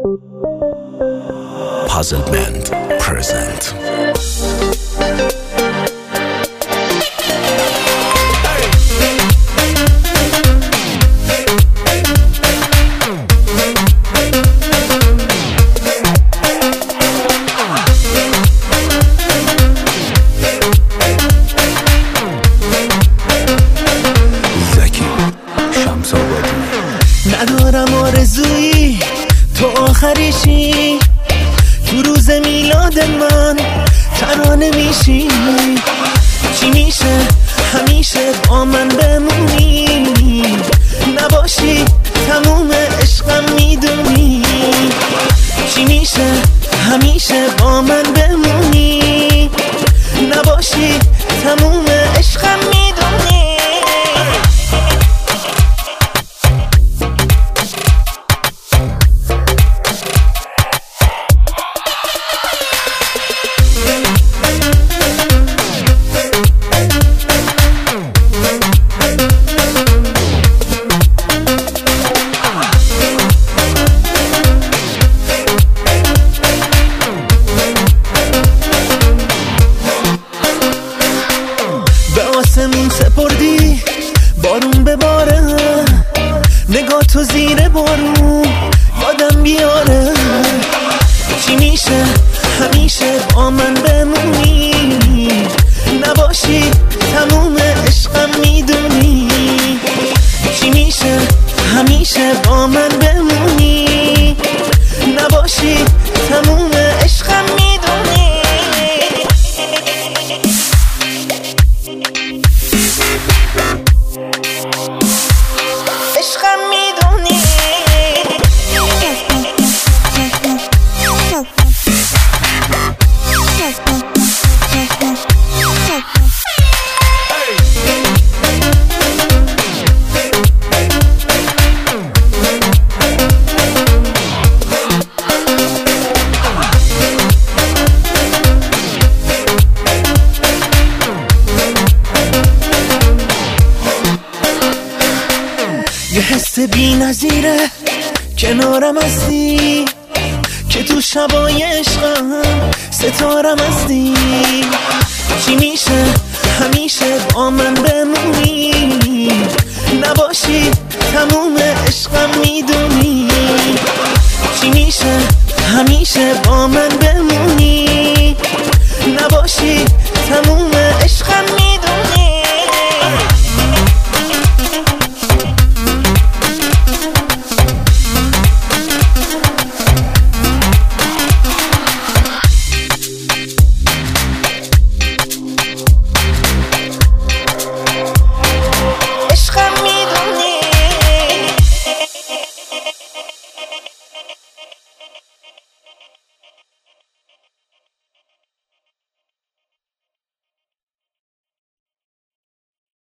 Puzzlement present. ندارم آرزویی تو آخریشی، تو روز میلاد من ترانه میشی. چی میشه همیشه با من بمونی، نباشی تموم عشقم میدونی. چی میشه همیشه با من بمونی، نباشی تموم عشقم میدونی. آسمون سپردی بارون بباره، نگاه تو زیر بارون یادم بیاره. چی میشه همیشه با من بمونی، نباشی تموم عشقم میدونی. چی میشه همیشه با من بمونی، نباشی تموم عشقم میدونی. عشقم میدونی. یه حس بی نظیره کنارم هستی، که تو شبای عشقم ستارم هستی. چی میشه همیشه با من بمونی، نباشی تموم عشقم میدونی. چی میشه همیشه با من بمونی، نباشی تموم